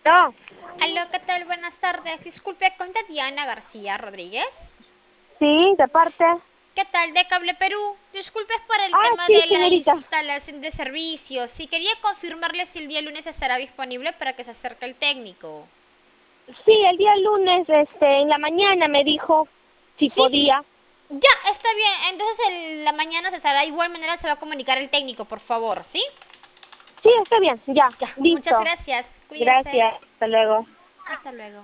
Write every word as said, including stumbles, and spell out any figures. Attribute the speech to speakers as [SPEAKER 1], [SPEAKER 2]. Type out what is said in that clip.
[SPEAKER 1] No.
[SPEAKER 2] Aló, ¿qué tal? Buenas tardes. Disculpe, ¿con Tatiana García Rodríguez?
[SPEAKER 1] Sí, de parte.
[SPEAKER 2] ¿Qué tal? De Cable Perú. Disculpe es por el
[SPEAKER 1] Ah,
[SPEAKER 2] tema
[SPEAKER 1] sí,
[SPEAKER 2] de la
[SPEAKER 1] señorita.
[SPEAKER 2] instalación de servicios. Sí, quería confirmarle si el día lunes estará disponible para que se acerque el técnico.
[SPEAKER 1] Sí, el día lunes, este, en la mañana me dijo si
[SPEAKER 2] ¿Sí?
[SPEAKER 1] podía.
[SPEAKER 2] Ya, está bien. Entonces en la mañana se estará, de igual manera se va a comunicar el técnico, por favor, ¿sí?
[SPEAKER 1] Sí, está bien, ya,
[SPEAKER 2] Ya, muchas
[SPEAKER 1] listo.
[SPEAKER 2] gracias. Cuídese.
[SPEAKER 1] Gracias, hasta luego.
[SPEAKER 2] Hasta luego.